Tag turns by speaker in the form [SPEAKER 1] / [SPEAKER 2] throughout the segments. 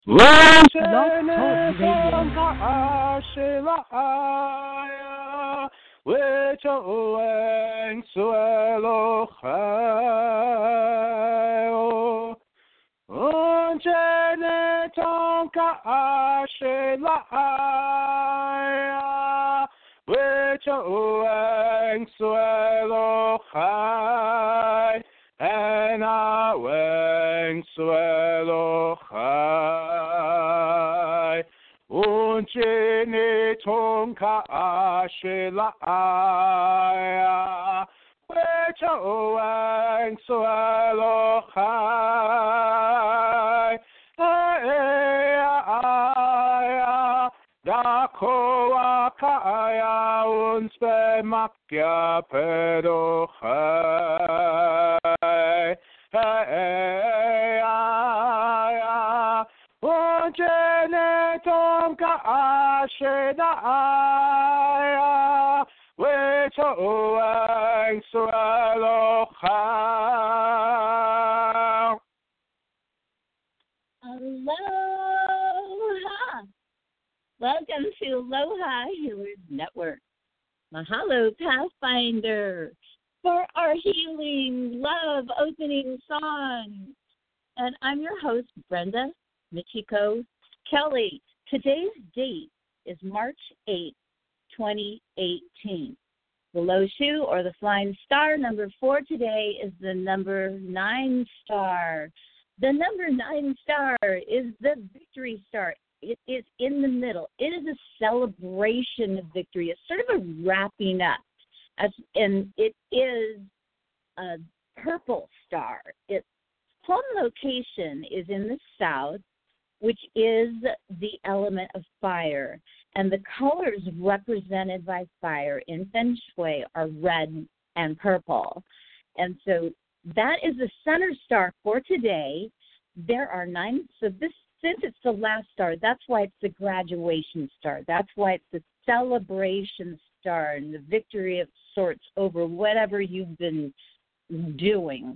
[SPEAKER 1] Blog Talk Radio.
[SPEAKER 2] And I went swallow high. Unchini tonka ashila aya. Which went swallow high. Aya. Da koa kaya unspe makya pedo high. Hey, Ujene tonka asheda aya, wecho uang swalocha.
[SPEAKER 3] Aloha! Welcome to Aloha Healers Network. Mahalo, Pathfinder, for our healing, love, opening song. And I'm your host, Brenda Michiko Kelly. Today's date is March 8, 2018. The Loshu, or the Flying Star, number 4 today is the number 9 star. The number 9 star is the victory star. It is in the middle. It is a celebration of victory. It's sort of a wrapping up. And it is a purple star. Its home location is in the south, which is the element of fire. And the colors represented by fire in Feng Shui are red and purple. And so that is the center star for today. There are 9. So since it's the last star, that's why it's the graduation star. That's why it's the celebration star and the victory of sorts over whatever you've been doing.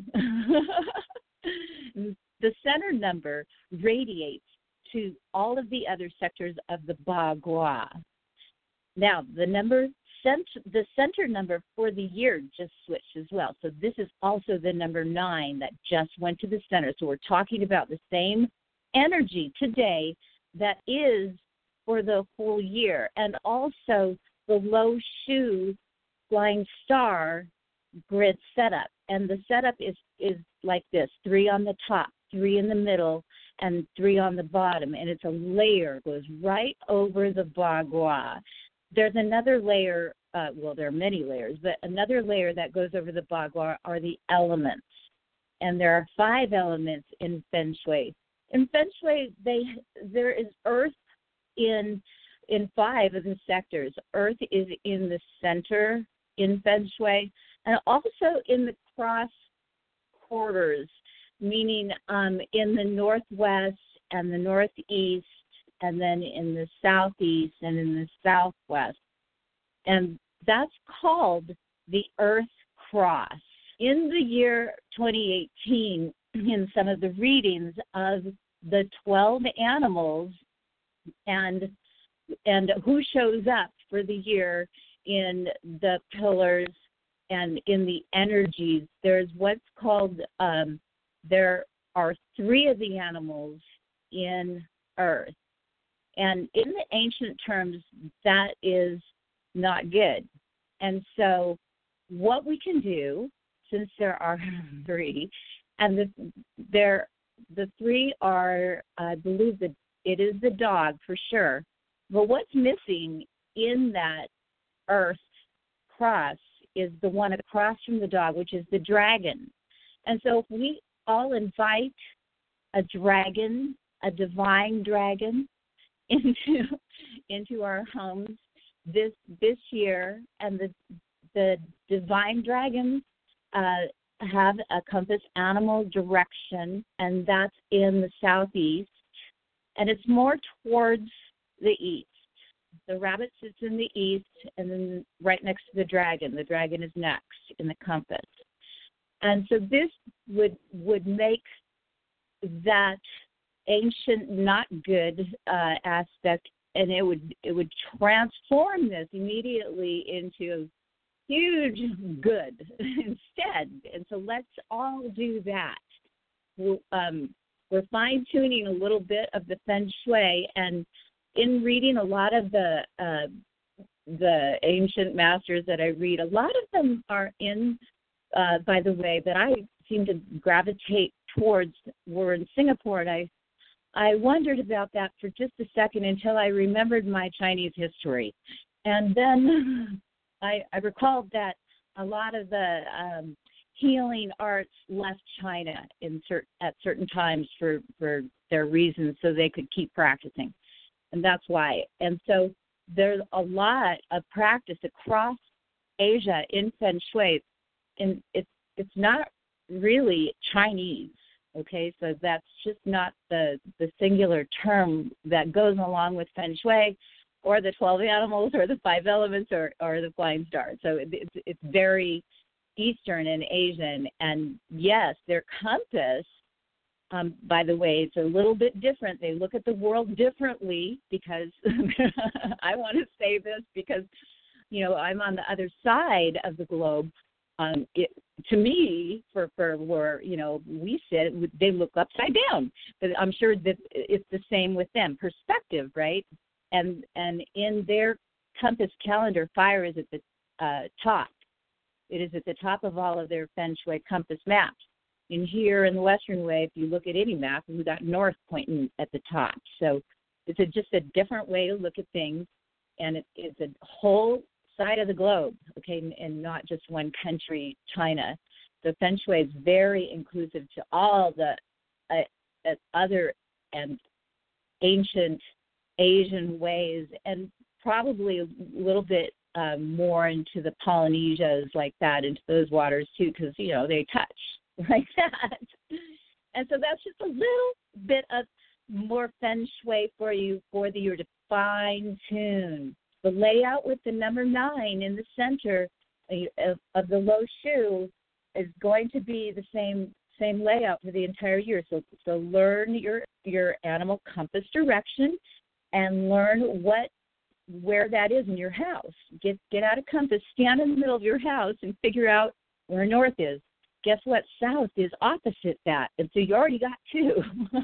[SPEAKER 3] The center number radiates to all of the other sectors of the Bagua. Now, the center number for the year just switched as well. So this is also the number 9 that just went to the center. So we're talking about the same energy today that is for the whole year. And also the low shoe flying star grid setup. And the setup is like this: 3 on the top, 3 in the middle, and 3 on the bottom. And it's a layer, goes right over the Bagua. There's another layer, there are many layers, but another layer that goes over the Bagua are the elements. And there are 5 elements in Feng Shui. In Feng Shui, there is earth in 5 of the sectors. Earth is in the center in Feng Shui, and also in the cross quarters, meaning in the northwest and the northeast, and then in the southeast and in the southwest. And that's called the Earth Cross. In the year 2018, in some of the readings of the 12 animals and who shows up for the year in the pillars and in the energies, there's what's called, there are 3 of the animals in Earth. And in the ancient terms, that is not good. And so what we can do, since there are 3, and the 3 are, I believe that it is the dog for sure. But what's missing in that Earth cross is the one across from the dog, which is the dragon. And so if we all invite a dragon, a divine dragon, into our homes this year, and the divine dragons have a compass animal direction, and that's in the southeast, and it's more towards the east. The rabbit sits in the east, and then right next to the dragon. The dragon is next in the compass. And so this would make that ancient not good aspect, and it would transform this immediately into huge good instead. And so let's all do that. We're fine-tuning a little bit of the feng shui, and in reading a lot of the ancient masters that I read, a lot of them are in, by the way, that I seem to gravitate towards were in Singapore, and I wondered about that for just a second until I remembered my Chinese history. And then I recalled that a lot of the healing arts left China at certain times for their reasons, so they could keep practicing. And that's why. And so there's a lot of practice across Asia in feng shui, and it's not really Chinese. Okay, so that's just not the singular term that goes along with feng shui, or the 12 animals, or the 5 elements, or the flying star. So it's very Eastern and Asian. And yes, their compass, by the way, it's a little bit different. They look at the world differently, because I want to say this because, I'm on the other side of the globe. To me, for where we sit, they look upside down. But I'm sure that it's the same with them. Perspective, right? And in their compass calendar, fire is at the top. It is at the top of all of their feng shui compass maps. And here in the Western way, if you look at any map, we've got north pointing at the top. So it's just a different way to look at things, and it's a whole side of the globe, okay, and not just one country, China. So feng shui is very inclusive to all the other and ancient Asian ways, and probably a little bit more into the Polynesias like that, into those waters too, because, they touch like that. And so that's just a little bit of more feng shui for you for the year to fine tune. The layout with the number 9 in the center of the low shoe is going to be the same layout for the entire year. So learn your animal compass direction, and learn where that is in your house. Get out a compass, stand in the middle of your house, and figure out where north is. Guess what? South is opposite that, and so you already got 2.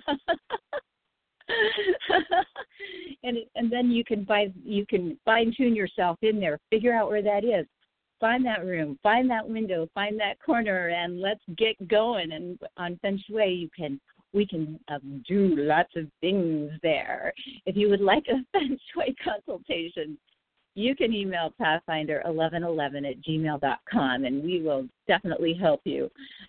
[SPEAKER 3] and then you can fine tune yourself in there. Figure out where that is. Find that room. Find that window. Find that corner, and let's get going. And on feng shui, we can do lots of things there. If you would like a feng shui consultation, you can email pathfinder1111@gmail.com, and we will definitely help you.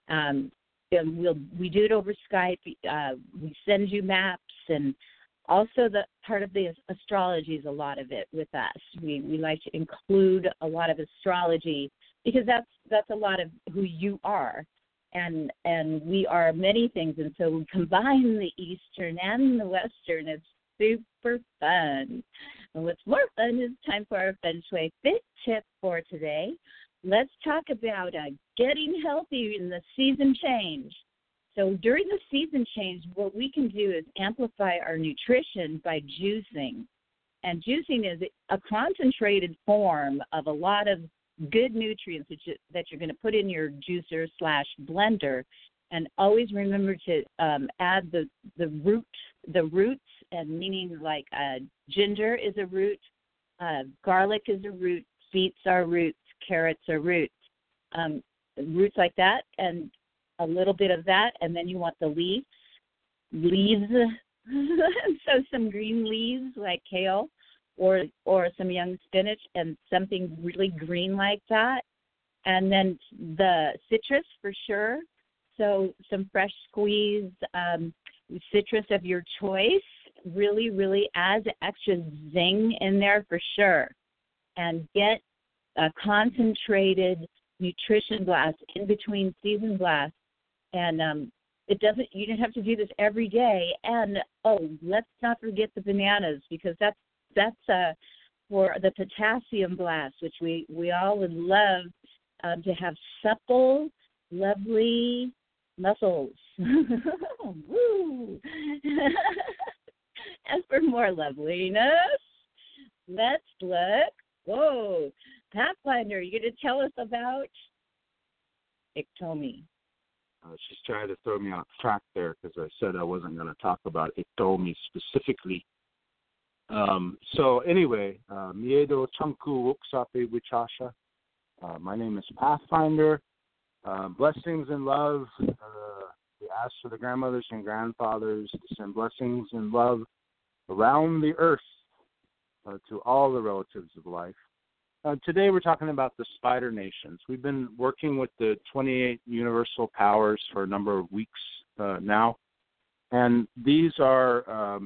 [SPEAKER 3] We do it over Skype. We send you maps, and also the part of the astrology is a lot of it with us. We like to include a lot of astrology, because that's a lot of who you are. And we are many things, and so we combine the Eastern and the Western. It's super fun. And what's more fun is time for our Feng Shui Fit tip for today. Let's talk about getting healthy in the season change. So during the season change, what we can do is amplify our nutrition by juicing. And juicing is a concentrated form of a lot of good nutrients that you're going to put in your juicer / blender. And always remember to add the roots, and meaning like ginger is a root, garlic is a root, beets are roots, carrots are roots, roots like that, and a little bit of that. And then you want the leaves, so some green leaves like kale, or some young spinach, and something really green like that. And then the citrus for sure. So some fresh squeezed citrus of your choice really, really adds extra zing in there for sure. And get a concentrated nutrition blast in between season blasts. And you don't have to do this every day. And let's not forget the bananas, because that's for the potassium blast, which we all would love to have supple, lovely muscles. Woo. As for more loveliness, let's look. Whoa, Pathfinder, you going to tell us about Iktomi?
[SPEAKER 2] She's trying to throw me off track there because I said I wasn't going to talk about Iktomi specifically. So anyway, Miedo Chanku Wuksape Wichasha. My name is Pathfinder. Blessings and love. We ask for the grandmothers and grandfathers to send blessings and love around the earth to all the relatives of life. Today we're talking about the Spider Nations. We've been working with the 28 universal powers for a number of weeks now, and these are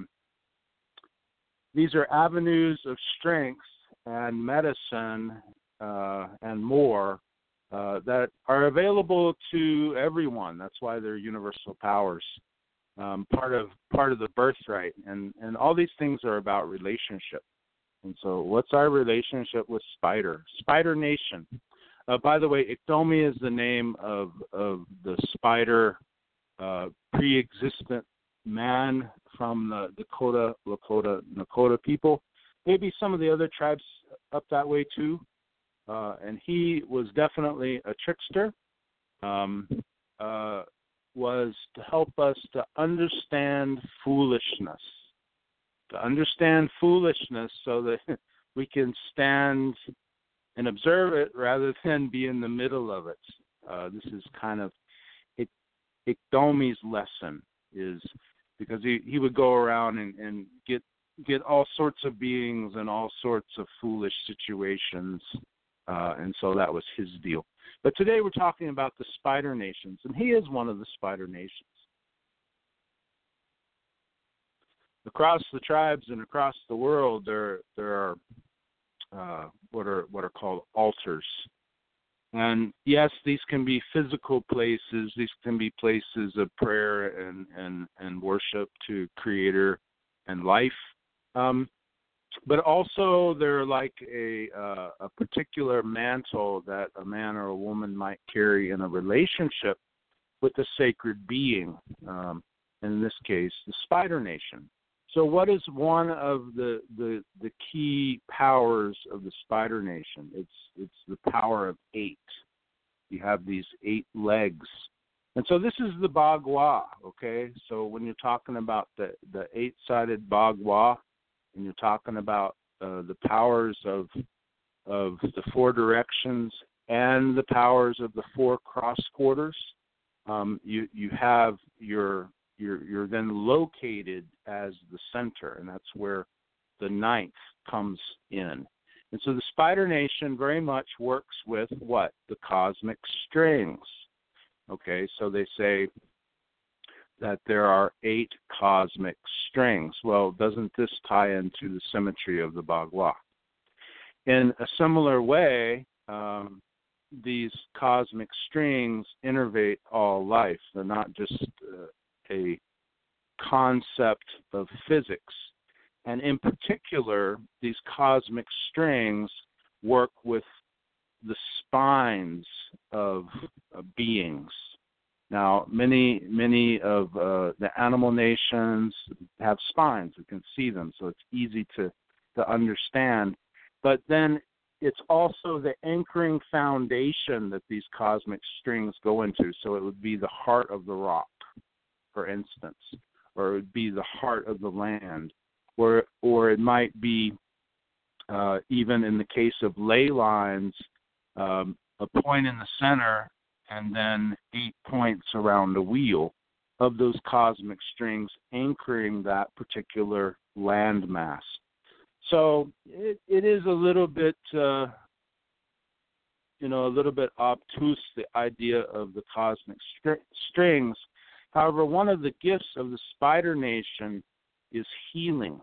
[SPEAKER 2] avenues of strength and medicine and more that are available to everyone. That's why they're universal powers, part of the birthright, and all these things are about relationship. And so, what's our relationship with Spider Nation? By the way, Iktomi is the name of the Spider pre-existent man from the Dakota, Lakota, Nakota people. Maybe some of the other tribes up that way too. And he was definitely a trickster. Was to help us to understand foolishness. To understand foolishness so that we can stand and observe it rather than be in the middle of it. This is kind of Iktomi's lesson, is because he would go around and get all sorts of beings in all sorts of foolish situations, and so that was his deal. But today we're talking about the Spider Nations, and he is one of the Spider Nations. Across the tribes and across the world, there are what are called altars, and yes, these can be physical places. These can be places of prayer and worship to Creator and life, but also they're like a particular mantle that a man or a woman might carry in a relationship with a sacred being. In this case, the Spider Nation. So what is one of the key powers of the Spider Nation? It's the power of 8. You have these 8 legs. And so this is the Bagua, okay? So when you're talking about the 8-sided Bagua, and you're talking about the powers of the 4 directions and the powers of the 4 cross quarters, you have you're then located as the center, and that's where the 9th comes in. And so the Spider Nation very much works with what? The cosmic strings. Okay, so they say that there are 8 cosmic strings. Well, doesn't this tie into the symmetry of the Bagua? In a similar way, these cosmic strings innervate all life. They're not just a concept of physics. And in particular, these cosmic strings work with the spines of beings. Now, many of the animal nations have spines. We can see them, so it's easy to understand. But then it's also the anchoring foundation that these cosmic strings go into. So it would be the heart of the rock, for instance, or it would be the heart of the land, or it might be, even in the case of ley lines, a point in the center and then 8 points around the wheel of those cosmic strings anchoring that particular land mass. So it is a little bit, a little bit obtuse, the idea of the cosmic strings. However, one of the gifts of the Spider Nation is healing.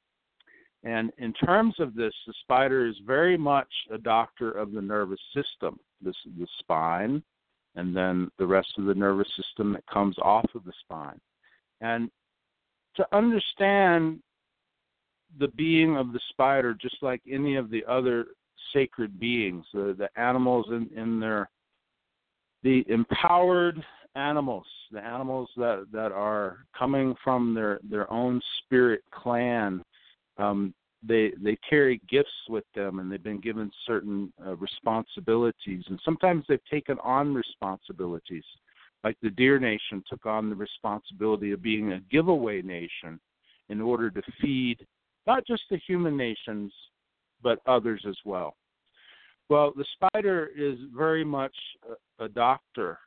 [SPEAKER 2] And in terms of this, the spider is very much a doctor of the nervous system, the spine, and then the rest of the nervous system that comes off of the spine. And to understand the being of the spider, just like any of the other sacred beings, the animals in the empowered animals, the animals that are coming from their own spirit clan. They carry gifts with them, and they've been given certain responsibilities, and sometimes they've taken on responsibilities. Like the Deer Nation took on the responsibility of being a giveaway nation in order to feed not just the human nations, but others as well. Well, the spider is very much a doctor.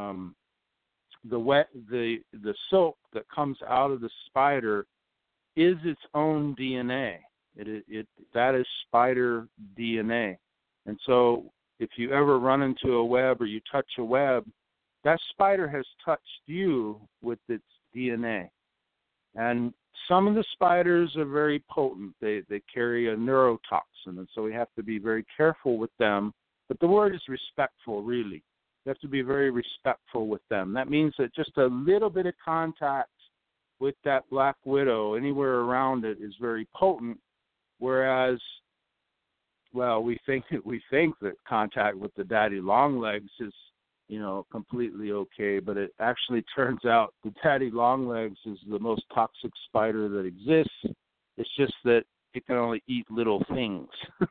[SPEAKER 2] The silk that comes out of the spider is its own DNA. That is spider DNA. And so if you ever run into a web or you touch a web, that spider has touched you with its DNA. And some of the spiders are very potent. They carry a neurotoxin, and so we have to be very careful with them. But the word is respectful, really. You have to be very respectful with them. That means that just a little bit of contact with that black widow anywhere around it is very potent, whereas, well, we think that contact with the daddy longlegs is, completely okay, but it actually turns out the daddy longlegs is the most toxic spider that exists. It's just that it can only eat little things.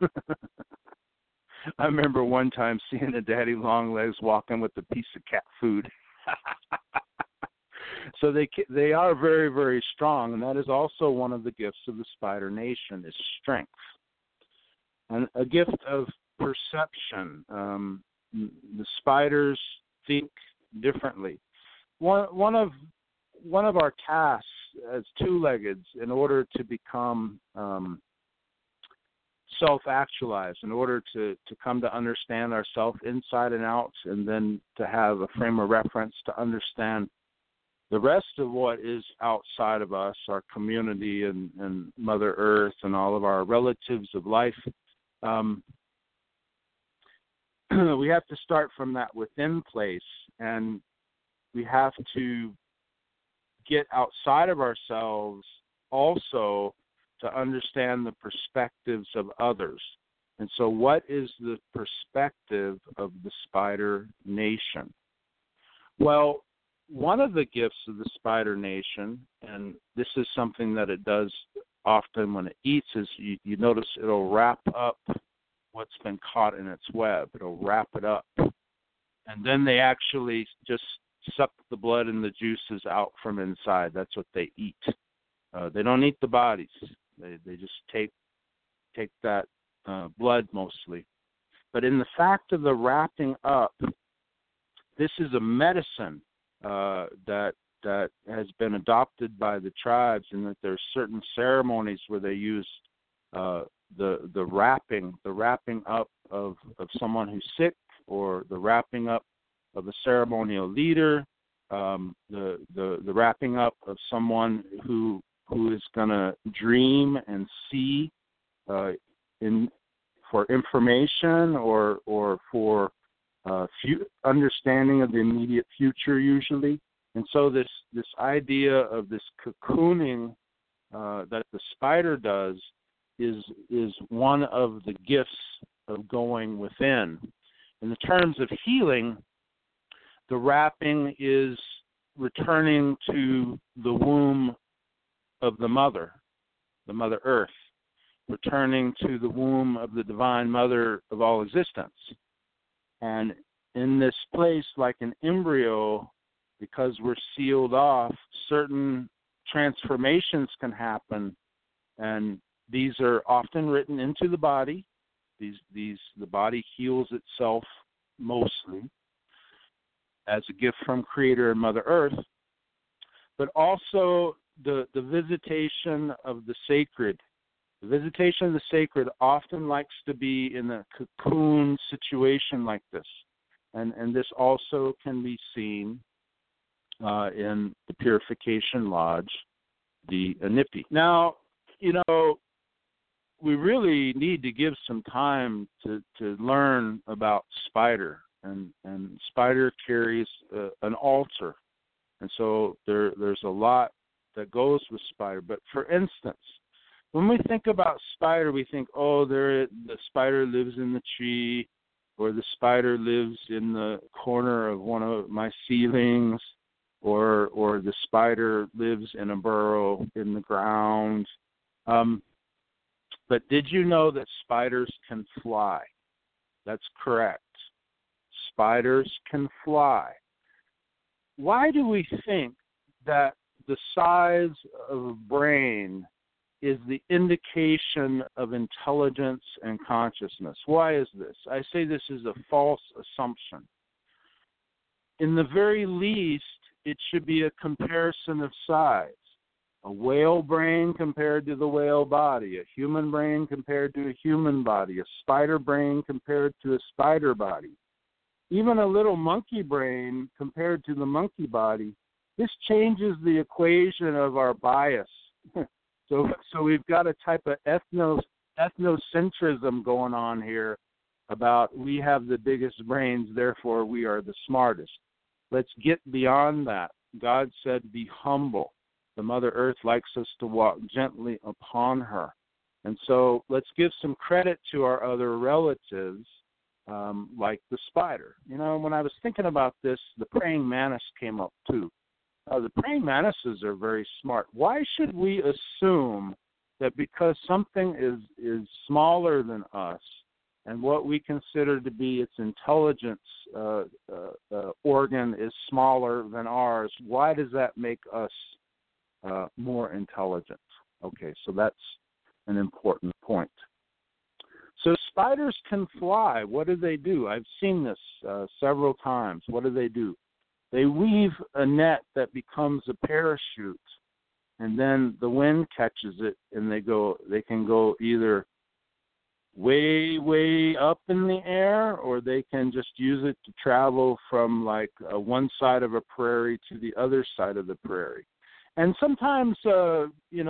[SPEAKER 2] I remember one time seeing a daddy longlegs walking with a piece of cat food. So they are very, very strong, and that is also one of the gifts of the Spider Nation is strength, and a gift of perception. The spiders think differently. One of our tasks as two-leggeds, in order to become self-actualized, in order to come to understand ourselves inside and out, and then to have a frame of reference to understand the rest of what is outside of us, our community and Mother Earth and all of our relatives of life, we have to start from that within place, and we have to get outside of ourselves also to understand the perspectives of others. And so what is the perspective of the Spider Nation? Well, one of the gifts of the Spider Nation, and this is something that it does often when it eats, is you notice it'll wrap up what's been caught in its web. It'll wrap it up. And then they actually just suck the blood and the juices out from inside. That's what they eat. They don't eat the bodies. They just take that blood mostly. But in the fact of the wrapping up, this is a medicine that has been adopted by the tribes, and that there's certain ceremonies where they use the wrapping up of someone who's sick, or the wrapping up of a ceremonial leader, the wrapping up of someone who is going to dream and see for information or for understanding of the immediate future usually. And so this idea of this cocooning that the spider does is one of the gifts of going within. In the terms of healing, the wrapping is returning to the womb of the Mother Earth, returning to the womb of the Divine Mother of all existence. And in this place, like an embryo, because we're sealed off, certain transformations can happen, and these are often written into the body. The body heals itself mostly as a gift from Creator and Mother Earth, but also the visitation of the sacred. The visitation of the sacred often likes to be in a cocoon situation like this, and this also can be seen in the Purification Lodge, the Inipi. Now, we really need to give some time to learn about spider, and spider carries an altar, and so there's a lot that goes with spider. But for instance, when we think about spider, we think, the spider lives in the tree, or the spider lives in the corner of one of my ceilings, or the spider lives in a burrow in the ground. But did you know that spiders can fly? That's correct. Spiders can fly. Why do we think that the size of a brain is the indication of intelligence and consciousness? Why is this? I say this is a false assumption. In the very least, it should be a comparison of size. A whale brain compared to the whale body, a human brain compared to a human body, a spider brain compared to a spider body. Even a little monkey brain compared to the monkey body. This changes the equation of our bias. So we've got a type of ethnocentrism going on here about we have the biggest brains, therefore we are the smartest. Let's get beyond that. God said, be humble. The Mother Earth likes us to walk gently upon her. And so let's give some credit to our other relatives, like the spider. You know, when I was thinking about this, the praying mantis came up too. The praying mantises are very smart. Why should we assume that because something is smaller than us and what we consider to be its intelligence organ is smaller than ours, why does that make us more intelligent? Okay, so that's an important point. So spiders can fly. What do? I've seen this several times. What do? They weave a net that becomes a parachute, and then the wind catches it, and they can go either way, way up in the air, or they can just use it to travel from like one side of a prairie to the other side of the prairie. And sometimes, in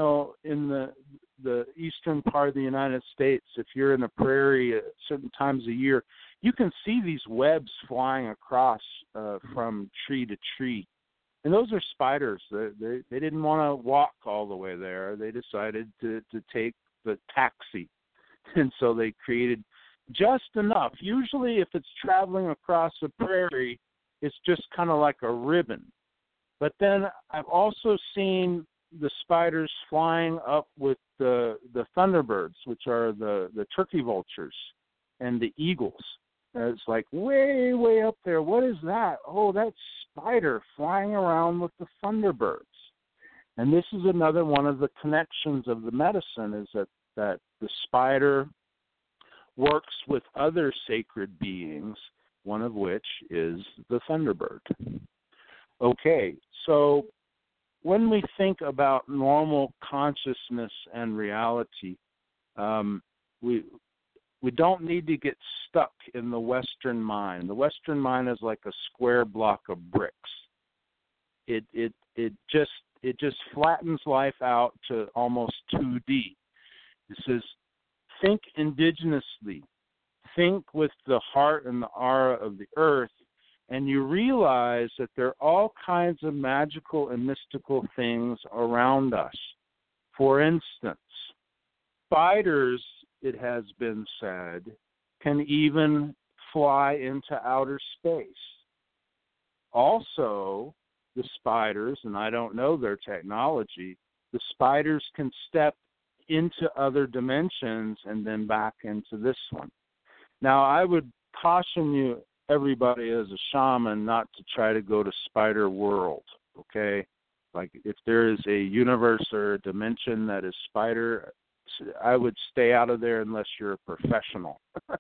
[SPEAKER 2] the eastern part of the United States, if you're in a prairie at certain times of year, you can see these webs flying across from tree to tree. And those are spiders. They didn't want to walk all the way there. They decided to take the taxi. And so they created just enough. Usually if it's traveling across a prairie, it's just kind of like a ribbon. But then I've also seen the spiders flying up with the thunderbirds, which are the turkey vultures, and the eagles. And it's like way, way up there. What is that? Oh, that's spider flying around with the thunderbirds. And this is another one of the connections of the medicine, is that the spider works with other sacred beings, one of which is the thunderbird. Okay, so when we think about normal consciousness and reality, we don't need to get stuck in the Western mind. The Western mind is like a square block of bricks. It just flattens life out to almost 2D. It says, think indigenously, think with the heart and the aura of the earth, and you realize that there are all kinds of magical and mystical things around us. For instance, spiders, it has been said, can even fly into outer space. Also, the spiders, and I don't know their technology, the spiders can step into other dimensions and then back into this one. Now, I would caution you, everybody as a shaman, not to try to go to spider world, okay? Like if there is a universe or a dimension that is spider, I would stay out of there unless you're a professional.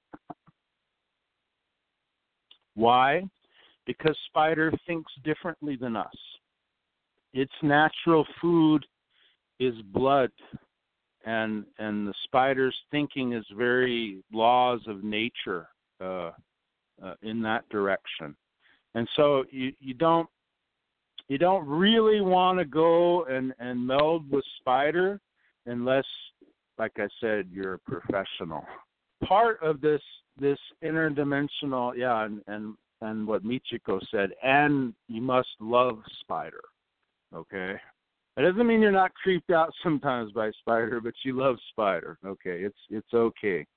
[SPEAKER 2] Why? Because spider thinks differently than us. Its natural food is blood, and the spider's thinking is very laws of nature in that direction. And so you don't really want to go and meld with spider unless, like I said, you're a professional. Part of this interdimensional, and what Michiko said, and you must love spider, okay? That doesn't mean you're not creeped out sometimes by spider, but you love spider, okay? It's okay.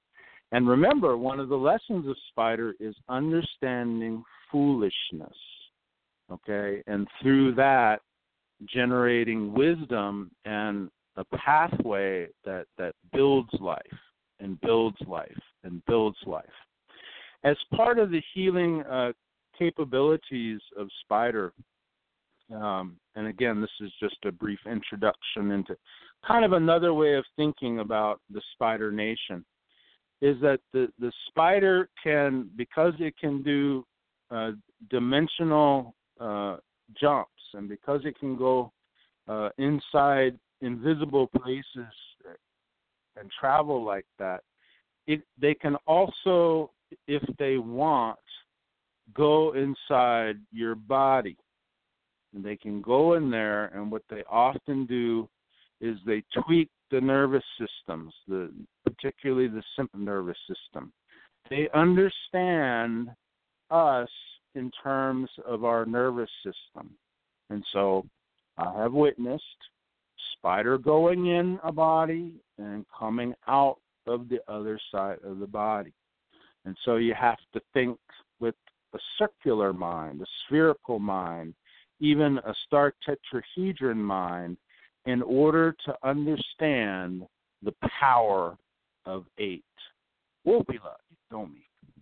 [SPEAKER 2] And remember, one of the lessons of Spider is understanding foolishness, okay? And through that, generating wisdom and a pathway that builds life and builds life and builds life. As part of the healing capabilities of Spider, and again, this is just a brief introduction into kind of another way of thinking about the Spider Nation, is that the Spider can, because it can do dimensional jumps, and because it can go inside invisible places and travel like that, they can also, if they want, go inside your body. And they can go in there, and what they often do is they tweak the nervous systems, particularly the sympathetic nervous system. They understand us in terms of our nervous system. And so I have witnessed Spider going in a body and coming out of the other side of the body. And so you have to think with a circular mind, a spherical mind, even a star tetrahedron mind, in order to understand the power of 8. Wopila, Domi.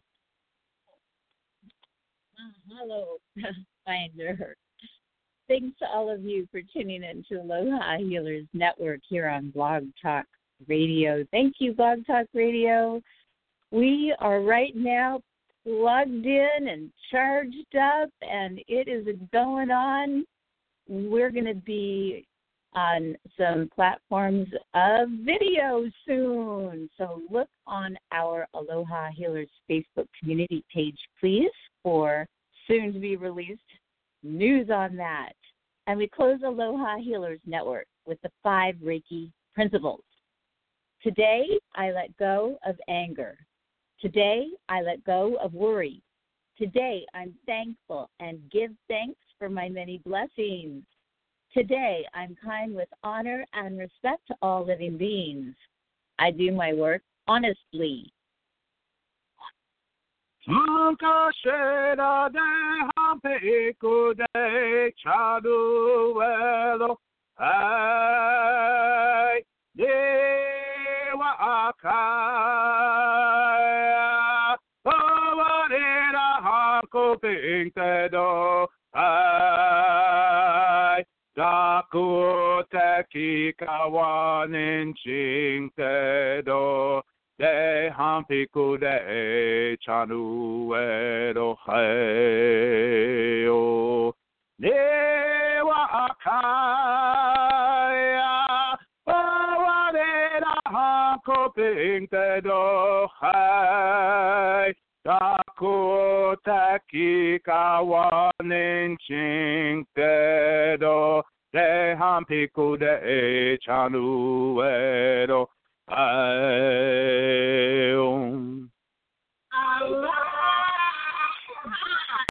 [SPEAKER 3] Hello, Finder. Thanks to all of you for tuning in to Aloha Healers Network here on Blog Talk Radio. Thank you, Blog Talk Radio. We are right now plugged in and charged up, and it is going on. We're going to be on some platforms of video soon. So look on our Aloha Healers Facebook community page, please, for soon-to-be-released news on that. And we close Aloha Healers Network with the 5 Reiki principles. Today, I let go of anger. Today, I let go of worry. Today, I'm thankful and give thanks for my many blessings. Today, I'm kind with honor and respect to all living beings. I do my work honestly.
[SPEAKER 2] Sankashera de hampiku de chaduelo ai dewa akaya owarera hanko pintedo ai daku teki kawanin chintedo de hampiku de chanu edo heo dewa akaya owarera hanko pintedo hai daku taki kawanin chintedo de hampiku de chanu edo hai